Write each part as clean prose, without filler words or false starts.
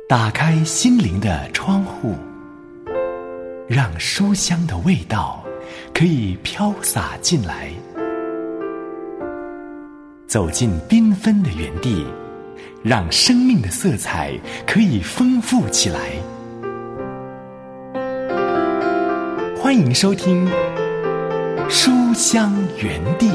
打开心灵的窗户，让书香的味道可以飘洒进来。走进缤纷的园地，让生命的色彩可以丰富起来。欢迎收听书香园地。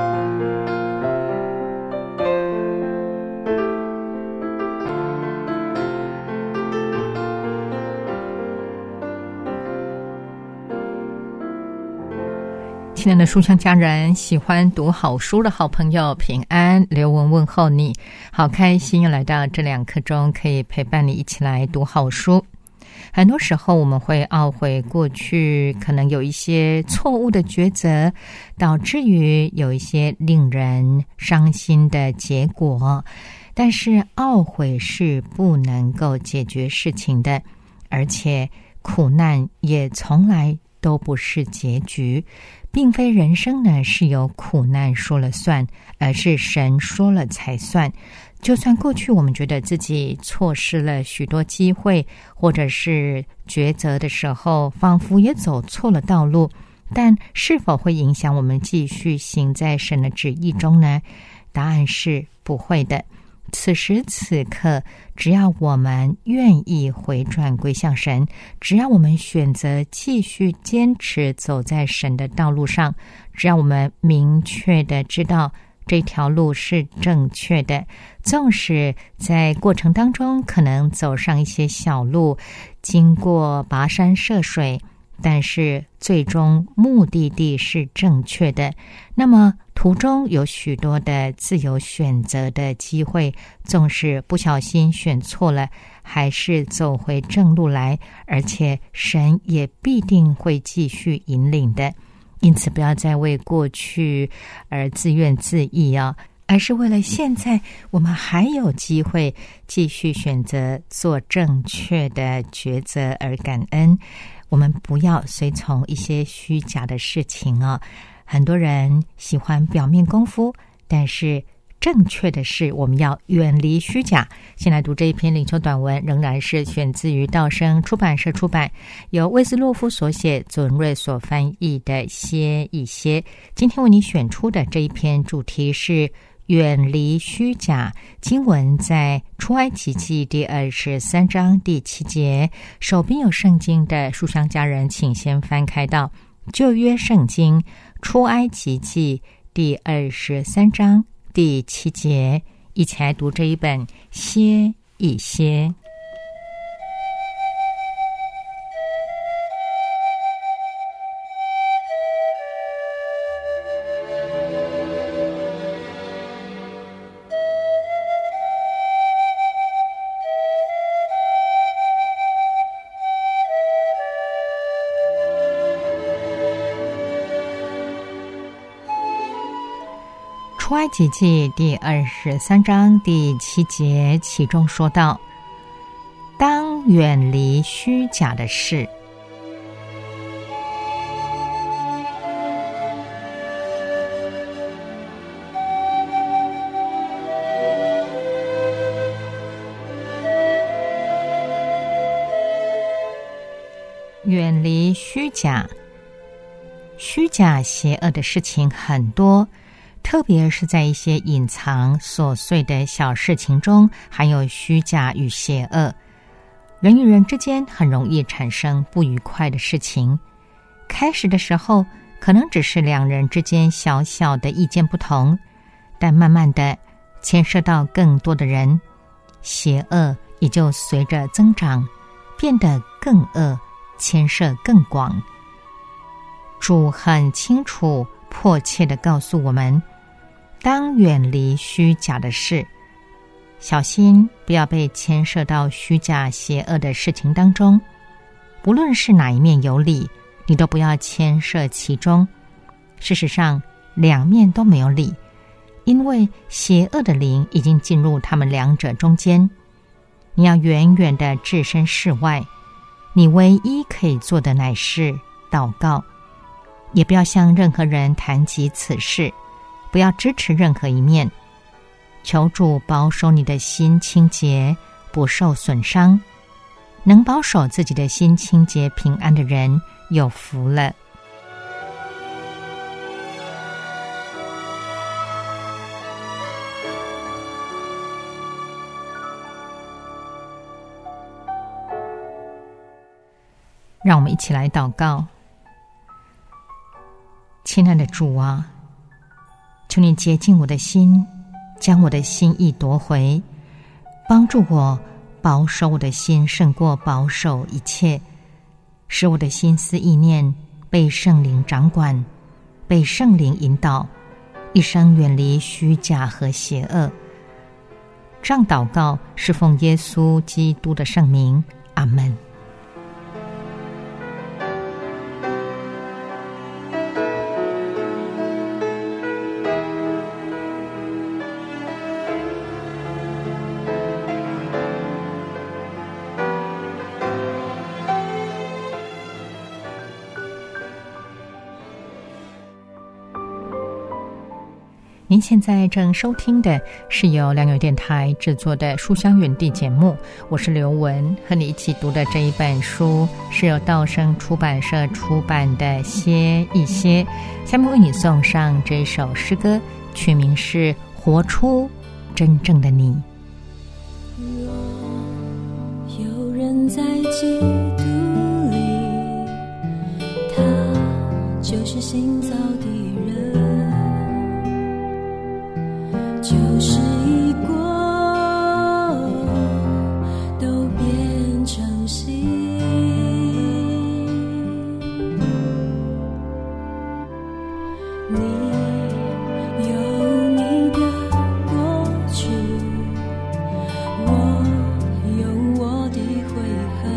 亲爱的书香家人，喜欢读好书的好朋友，平安，刘文问候你，好开心又来到这2刻钟，可以陪伴你一起来读好书。很多时候我们会懊悔过去可能有一些错误的抉择，导致于有一些令人伤心的结果，但是懊悔是不能够解决事情的，而且苦难也从来都不是结局，并非人生呢是由苦难说了算，而是神说了才算。就算过去我们觉得自己错失了许多机会，或者是抉择的时候仿佛也走错了道路，但是否会影响我们继续行在神的旨意中呢？答案是不会的。此时此刻，只要我们愿意回转归向神，只要我们选择继续坚持走在神的道路上，只要我们明确的知道这条路是正确的，纵使在过程当中可能走上一些小路，经过跋山涉水，但是最终目的地是正确的，那么途中有许多的自由选择的机会，纵使不小心选错了，还是走回正路来，而且神也必定会继续引领的。因此不要再为过去而自怨自艾啊，而是为了现在我们还有机会继续选择做正确的抉择而感恩。我们不要随从一些虚假的事情啊。很多人喜欢表面功夫，但是正确的是我们要远离虚假。先来读这一篇领袖短文，仍然是选自于道生出版社出版，由魏斯洛夫所写，左文瑞所翻译的歇一歇。今天为你选出的这一篇主题是远离虚假，经文在出埃及记第23章第7节。手边有圣经的书香家人，请先翻开到旧约圣经出埃及记第23章第7节，一起来读这一本歇一歇。出埃及记第23章第7节，其中说到，当远离虚假的事。远离虚假，虚假邪恶的事情很多，特别是在一些隐藏琐碎的小事情中，还有虚假与邪恶。人与人之间很容易产生不愉快的事情，开始的时候可能只是2人之间小小的意见不同，但慢慢的牵涉到更多的人，邪恶也就随着增长，变得更恶，牵涉更广。主很清楚迫切地告诉我们，当远离虚假的事，小心不要被牵涉到虚假邪恶的事情当中，不论是哪一面有理，你都不要牵涉其中。事实上2面都没有理，因为邪恶的灵已经进入他们2者中间。你要远远地置身事外，你唯一可以做的乃是祷告，也不要向任何人谈及此事，不要支持任何一面，求主保守你的心清洁， 不受损伤。能保守自己的心清洁平安的人有福了。让我们一起来祷告。亲爱的主啊，求你洁净我的心，将我的心意夺回，帮助我保守我的心胜过保守一切，使我的心思意念被圣灵掌管，被圣灵引导，一生远离虚假和邪恶。这样祷告是奉耶稣基督的圣名，阿们。您现在正收听的是由良友电台制作的书香园地节目，我是刘文，和你一起读的这一本书是由道生出版社出版的《歇一歇》。下面为你送上这首诗歌，曲名是《活出真正的你》。 若有人在基督里，他就是新造的人，就是已过都变成新。你有你的过去，我有我的悔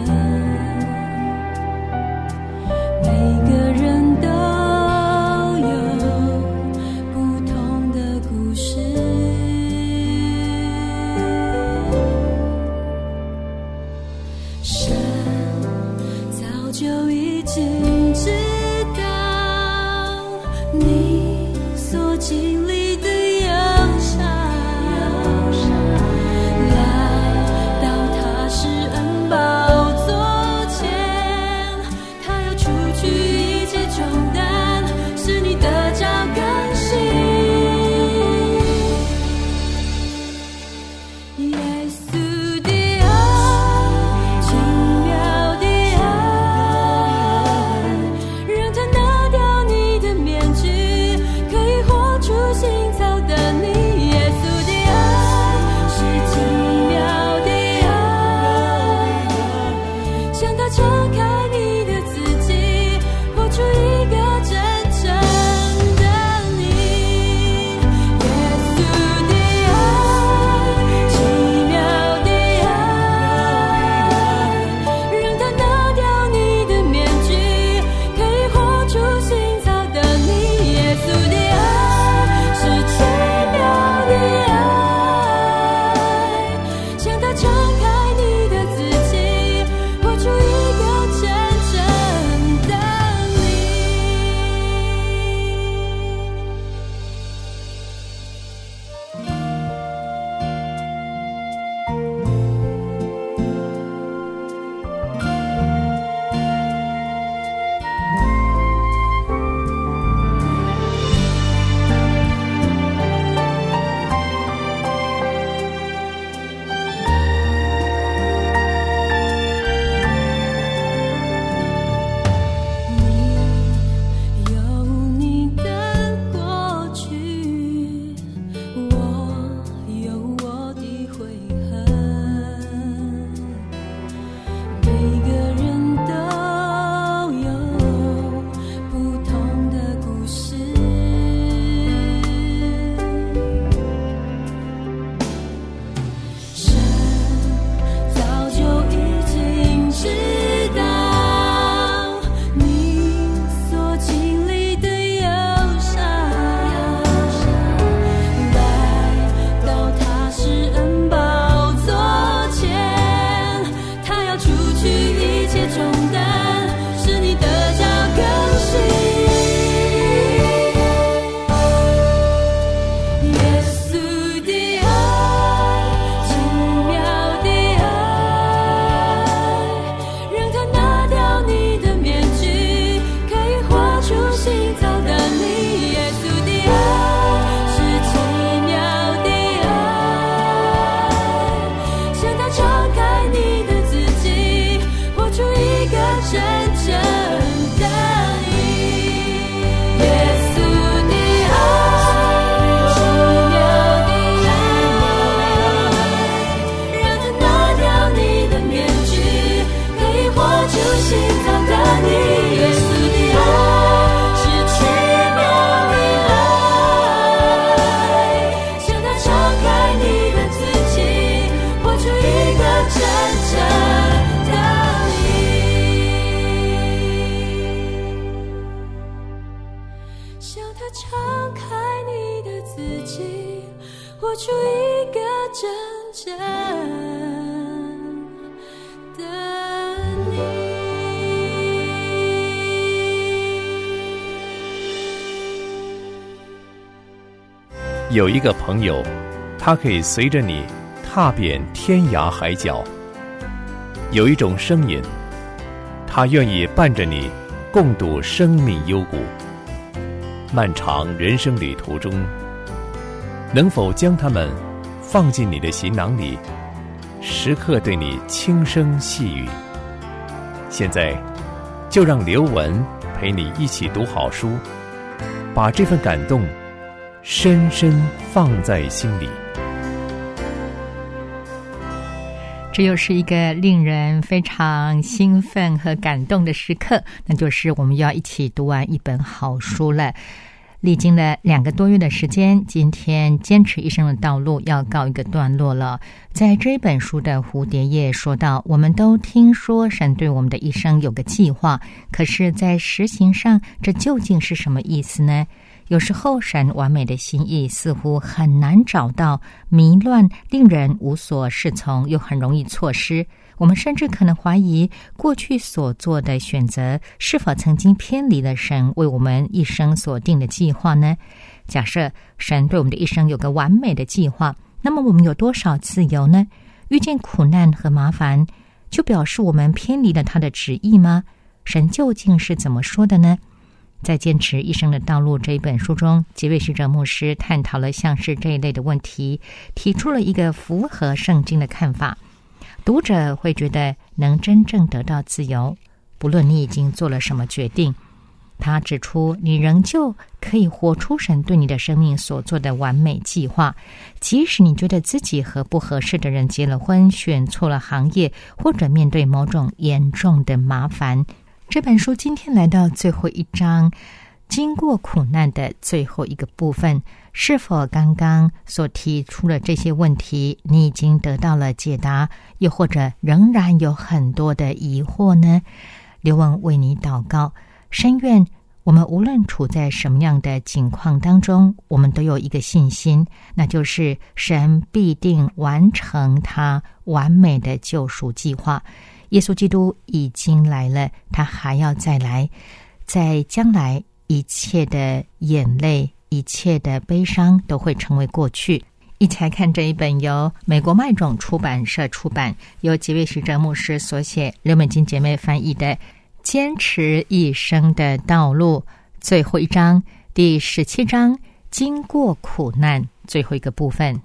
恨，每个人都有真正的你。 有一个朋友，他可以随着你踏遍天涯海角；有一种声音，他愿意伴着你共度生命幽谷。漫长人生旅途中，能否将他们放进你的行囊里，时刻对你轻声细语？现在就让刘文陪你一起读好书，把这份感动深深放在心里。 这又是一个令人非常兴奋和感动的时刻，那就是我们要一起读完一本好书了。历经了2个多月的时间，今天坚持一生的道路要告一个段落了。在这本书的蝴蝶页说到，我们都听说神对我们的一生有个计划，可是在实行上，这究竟是什么意思呢？有时候神完美的心意似乎很难找到，迷乱，令人无所适从，又很容易错失。我们甚至可能怀疑过去所做的选择是否曾经偏离了神为我们一生所定的计划呢？假设神对我们的一生有个完美的计划，那么我们有多少自由呢？遇见苦难和麻烦，就表示我们偏离了他的旨意吗？神究竟是怎么说的呢？在坚持一生的道路这一本书中，杰维使者牧师探讨了像是这一类的问题，提出了一个符合圣经的看法。读者会觉得能真正得到自由，不论你已经做了什么决定。他指出，你仍旧可以活出神对你的生命所做的完美计划，即使你觉得自己和不合适的人结了婚，选错了行业，或者面对某种严重的麻烦。这本书今天来到最后一章，经过苦难的最后一个部分，是否刚刚所提出的这些问题你已经得到了解答，又或者仍然有很多的疑惑呢？刘文为你祷告，深愿我们无论处在什么样的境况当中，我们都有一个信心，那就是神必定完成他完美的救赎计划。耶稣基督已经来了，他还要再来，在将来一切的眼泪，一切的悲伤都会成为过去。一起来看这一本由美国麦种出版社出版，由杰维使者牧师所写，刘美金姐妹翻译的《坚持一生的道路》最后一章，第17章，经过苦难，最后一个部分。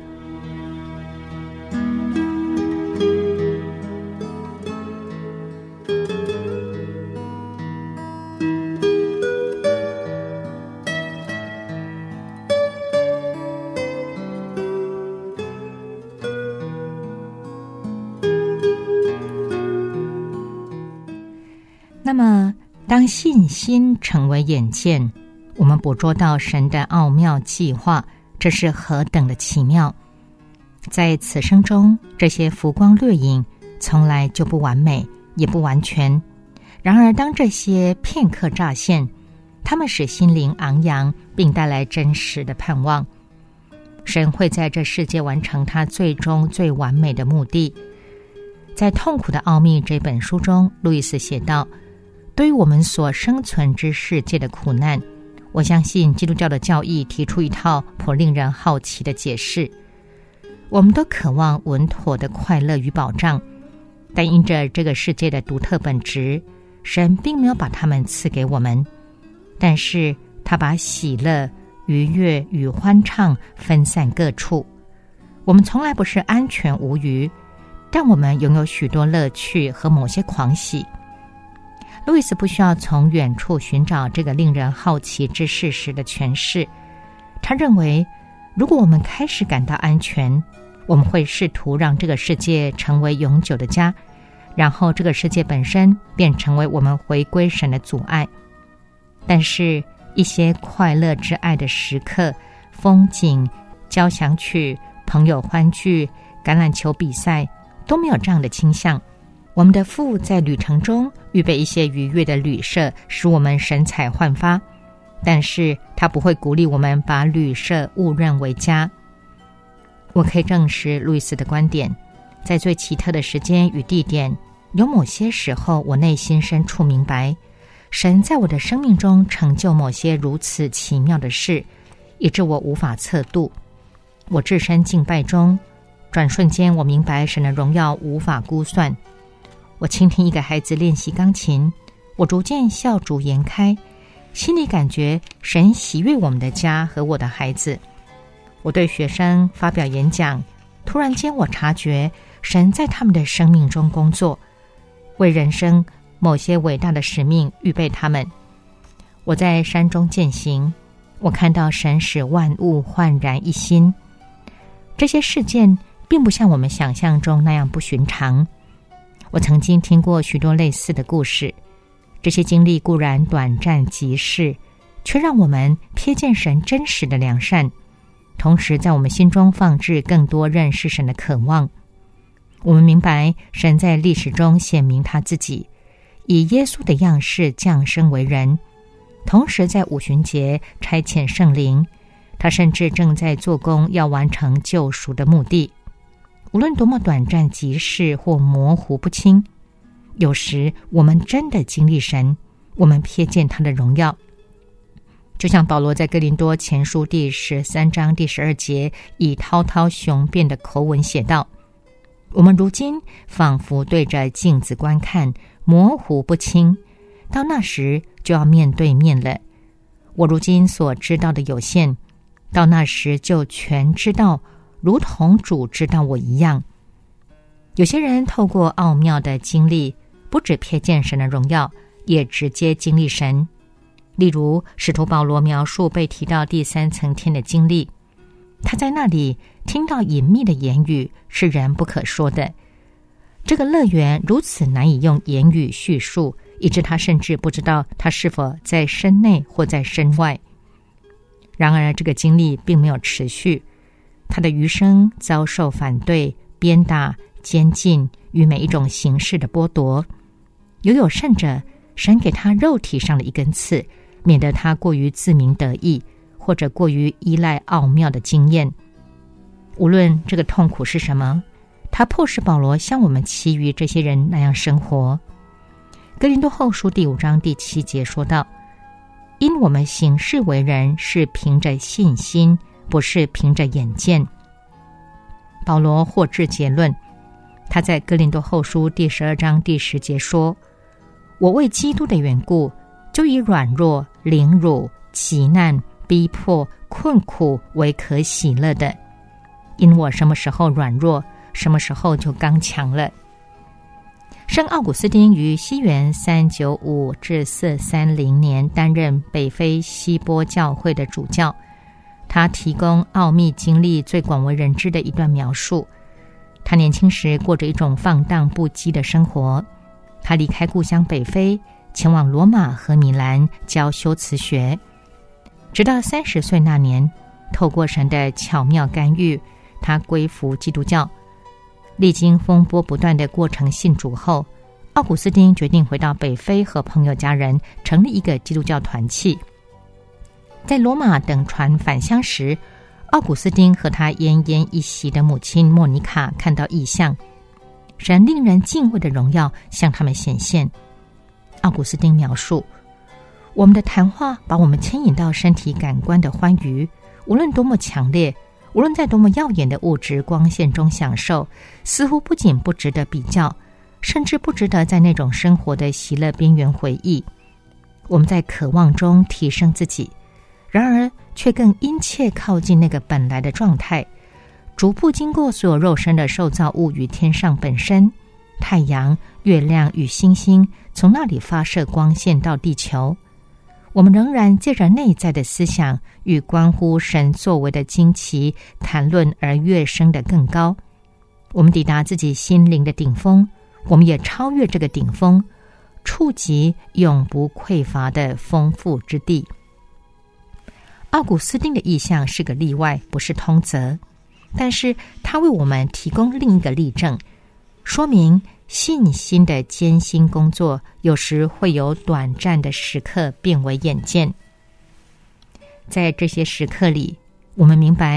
那么当信心成为眼见，我们捕捉到神的奥妙计划，这是何等的奇妙。在此生中，这些浮光掠影从来就不完美，也不完全。然而当这些片刻乍现，它们使心灵昂扬，并带来真实的盼望。神会在这世界完成他最终最完美的目的。在《痛苦的奥秘》这本书中，路易斯写道，对于我们所生存之世界的苦难，我相信基督教的教义提出一套颇令人好奇的解释。我们都渴望稳妥的快乐与保障，但因着这个世界的独特本质，神并没有把它们赐给我们，但是他把喜乐、愉悦与欢畅分散各处。我们从来不是安全无虞，但我们拥有许多乐趣和某些狂喜。路易斯不需要从远处寻找这个令人好奇之事实的诠释。他认为，如果我们开始感到安全，我们会试图让这个世界成为永久的家，然后这个世界本身便成为我们回归神的阻碍。但是一些快乐之爱的时刻，风景、交响曲、朋友欢聚、橄榄球比赛都没有这样的倾向。我们的父在旅程中预备一些愉悦的旅舍，使我们神采焕发，但是他不会鼓励我们把旅舍误认为家。 我可以证实路易斯的观点，在最奇特的时间与地点，有某些时候我内心深处明白，神在我的生命中成就某些如此奇妙的事，以致我无法测度。我置身敬拜中，转瞬间我明白神的荣耀无法估算。我倾听一个孩子练习钢琴，我逐渐笑逐颜开，心里感觉神喜悦我们的家和我的孩子。我对学生发表演讲，突然间我察觉神在他们的生命中工作，为人生某些伟大的使命预备他们。我在山中践行，我看到神使万物焕然一新。这些事件并不像我们想象中那样不寻常。我曾经听过许多类似的故事，这些经历固然短暂即逝，却让我们瞥见神真实的良善，同时在我们心中放置更多认识神的渴望。我们明白神在历史中显明他自己，以耶稣的样式降生为人，同时在五旬节差遣圣灵，他甚至正在做工，要完成救赎的目的。无论多么短暂即逝或模糊不清，有时我们真的经历神，我们瞥见他的荣耀。就像保罗在哥林多前书第13章第12节以滔滔雄辩的口吻写道，我们如今仿佛对着镜子观看，模糊不清，到那时就要面对面了。我如今所知道的有限，到那时就全知道，如同主知道我一样。有些人透过奥妙的经历，不只瞥见神的荣耀，也直接经历神。例如使徒保罗描述被提到第3层天的经历，他在那里听到隐秘的言语，是人不可说的。这个乐园如此难以用言语叙述，以致他甚至不知道他是否在身内或在身外。然而这个经历并没有持续，他的余生遭受反对、鞭打、监禁与每一种形式的剥夺。有甚者，神给他肉体上的一根刺，免得他过于自鸣得意，或者过于依赖奥妙的经验。无论这个痛苦是什么，他迫使保罗像我们其余这些人那样生活。哥林多后书第5章第7节说道，因我们行事为人是凭着信心，不是凭着眼见。保罗获致结论，他在哥林多后书第12章第10节说，我为基督的缘故，就以软弱、凌辱、急难、逼迫、困苦为可喜乐的，因我什么时候软弱，什么时候就刚强了。圣奥古斯丁于西元395至430年担任北非西波教会的主教，他提供奥秘经历最广为人知的一段描述。他年轻时过着一种放荡不羁的生活，他离开故乡北非，前往罗马和米兰教修辞学，直到30岁那年，透过神的巧妙干预，他归服基督教。历经风波不断的过程信主后，奥古斯丁决定回到北非，和朋友家人成立一个基督教团契。在罗马等船返乡时，奥古斯丁和他奄奄一息的母亲莫妮卡看到异象，神令人敬畏的荣耀向他们显现。奥古斯丁描述，我们的谈话把我们牵引到身体感官的欢愉，无论多么强烈，无论在多么耀眼的物质光线中享受，似乎不仅不值得比较，甚至不值得在那种生活的喜乐边缘回忆。我们在渴望中提升自己，然而却更殷切靠近那个本来的状态，逐步经过所有肉身的受造物与天上本身，太阳、月亮与星星从那里发射光线到地球。我们仍然借着内在的思想与关乎神作为的惊奇谈论而跃升得更高。我们抵达自己心灵的顶峰，我们也超越这个顶峰，触及永不匮乏的丰富之地。奥古斯丁的意象是个例外，不是通则，但是他为我们提供另一个例证，说明信心的艰辛工作有时会有短暂的时刻变为眼见。在这些时刻里，我们明白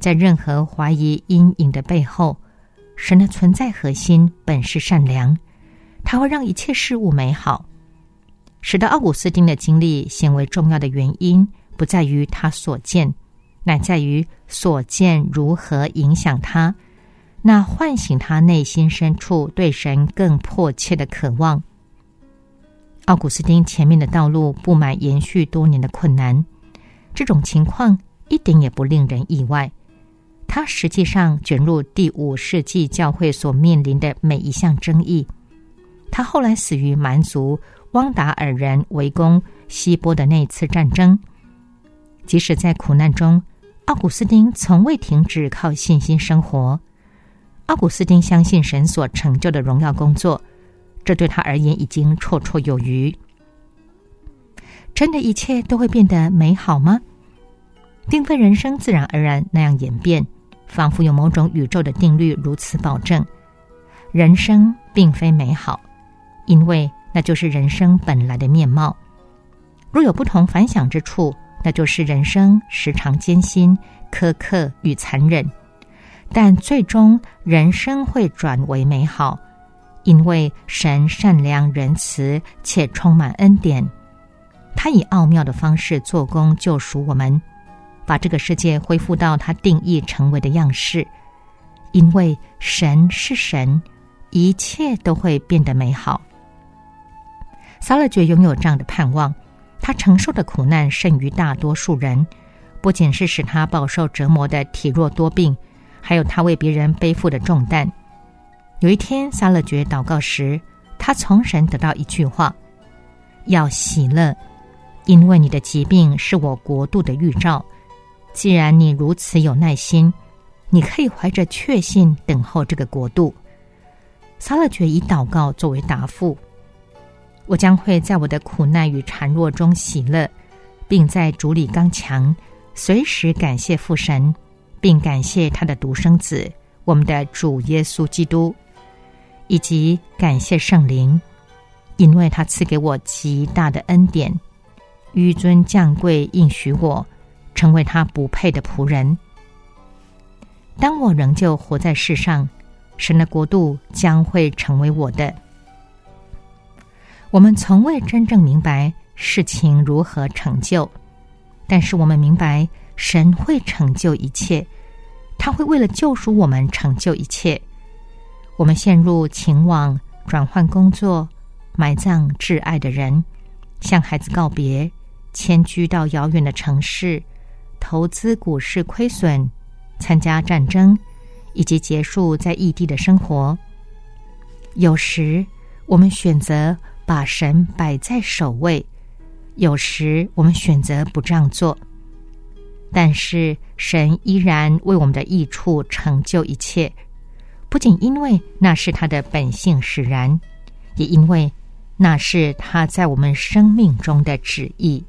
在任何怀疑阴影的背后，神的存在核心本是善良，它会让一切事物美好。使得奥古斯丁的经历显为重要的原因，不在于他所见，乃在于所见如何影响他，那唤醒他内心深处对神更迫切的渴望。奥古斯丁前面的道路布满延续多年的困难，这种情况一点也不令人意外。他实际上卷入第5世纪教会所面临的每一项争议。他后来死于蛮族汪达尔人围攻希波的那次战争。即使在苦难中，奥古斯丁从未停止靠信心生活。奥古斯丁相信神所成就的荣耀工作，这对他而言已经绰绰有余。真的一切都会变得美好吗？并非人生自然而然那样演变，仿佛有某种宇宙的定律如此保证。人生并非美好，因为那就是人生本来的面貌。若有不同凡响之处，那就是人生时常艰辛、苛刻与残忍。但最终人生会转为美好，因为神善良仁慈且充满恩典，他以奥妙的方式做工救赎我们，把这个世界恢复到他定义成为的样式。因为神是神，一切都会变得美好。撒勒觉拥有这样的盼望，他承受的苦难胜于大多数人，不仅是使他饱受折磨的体弱多病，还有他为别人背负的重担。有一天，撒勒觉祷告时，他从神得到一句话：要喜乐，因为你的疾病是我国度的预兆。既然你如此有耐心，你可以怀着确信等候这个国度。撒勒觉以祷告作为答复：我将会在我的苦难与孱弱中喜乐，并在主里刚强，随时感谢父神，并感谢他的独生子，我们的主耶稣基督，以及感谢圣灵，因为他赐给我极大的恩典，纡尊降贵应许我成为他不配的仆人。当我仍旧活在世上，神的国度将会成为我的。我们从未真正明白事情如何成就，但是我们明白神会成就一切，他会为了救赎我们成就一切。我们陷入情网，转换工作，埋葬挚爱的人，向孩子告别，迁居到遥远的城市，投资股市亏损，参加战争，以及结束在异地的生活。有时我们选择把神摆在首位，有时我们选择不这样做，但是神依然为我们的益处成就一切，不仅因为那是他的本性使然，也因为那是他在我们生命中的旨意。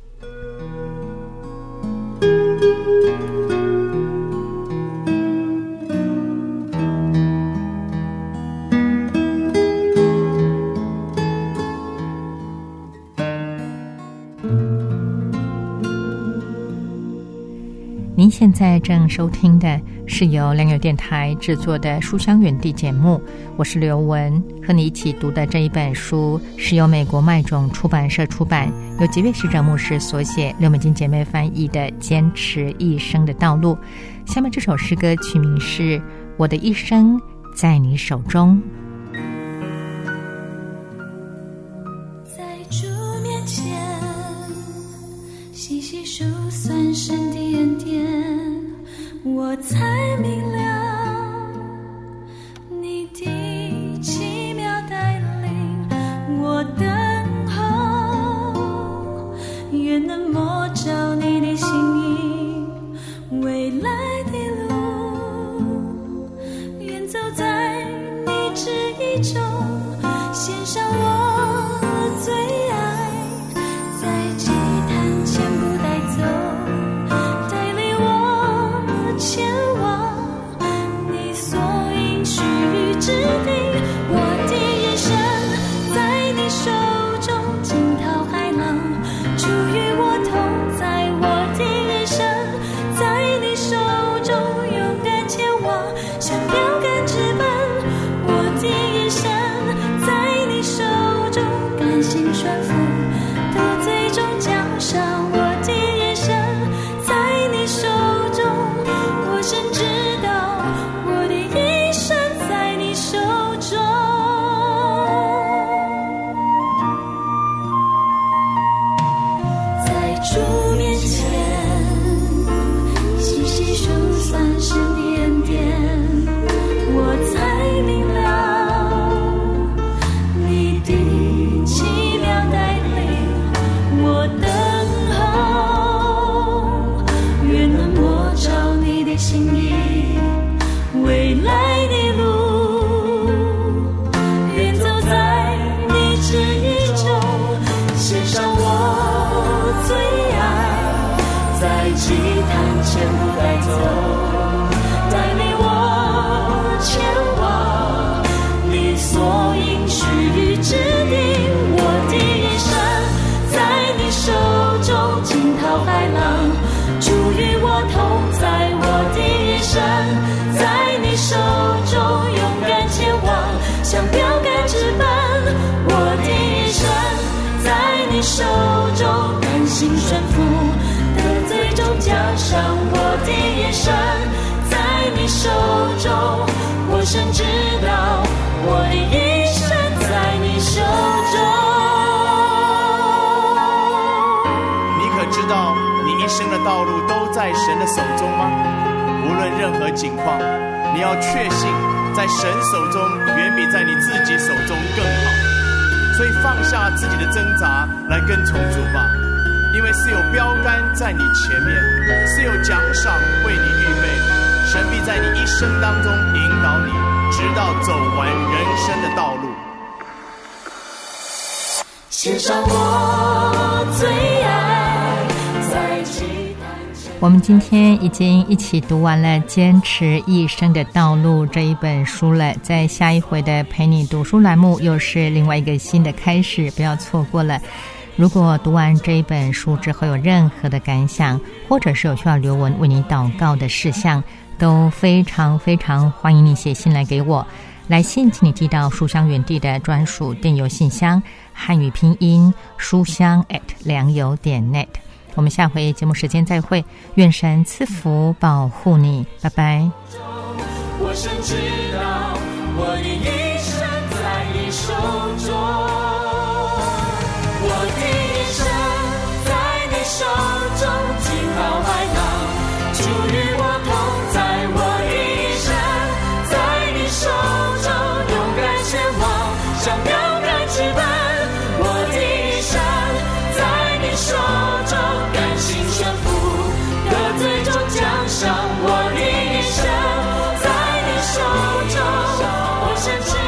您现在正收听的是由良友电台制作的书香远地节目，我是刘文，和你一起读的这一本书是由美国麦种出版社出版，由节约使者牧师所写，刘美金姐妹翻译的《坚持一生的道路》。下面这首诗歌曲名是《我的一生在你手中》。 在主面前细细数算神的恩典，我才明了你的奇妙带领，我等候愿能摸着你的心意，未来的路愿走在你旨意中，献上我最爱，在祭坛前不带走，带领我前往你所应许之地。我的人生在你手中，惊涛骇浪主与我同在，我的人生在你手中， 顺服，得最终奖赏我的眼神在你手中，我深知道我的一生在你手中。在主面前细细数算神的恩典，我才明了你的奇妙带领，我等候愿能摸着你的心意，未来的路愿走在你旨意中，献上我最爱，在祭坛前不带走，带领我前往你所应许与指定，我的一生在你手中，惊涛骇浪主与我同在，我的一生在你手中，勇敢前往像标杆直奔，我的一生在你手中，甘心顺服，得最终奖赏我的一生在你手中，我深知道我的一生在你手中。 你可知道你一生的道路都在神的手中吗？无论任何境况，你要确信在神手中远比在你自己手中更好，所以放下自己的挣扎来跟从主吧，因为是有标杆在你前面，是有奖赏为你预备，神必在你一生当中引导你，直到走完人生的道路。 献上我最爱，在祭坛前。 我们今天已经一起读完了《坚持一生的道路》这一本书了，在下一回的陪你读书栏目又是另外一个新的开始，不要错过了。如果读完这一本书之后有任何的感想，或者是有需要刘文为你祷告的事项，都非常非常欢迎你写信来给我。来信请你寄到书香园地的专属电邮信箱，汉语拼音书香@良友.net。我们下回节目时间再会，愿神赐福保护你，拜拜。 我深知道我的一生在你手中，我的一生在你手中，惊涛骇浪主与我同在，我的一生在你手中，勇敢前往像标杆直奔，我的一生在你手中，甘心顺服，得最终奖赏我的一生在你手中，我深知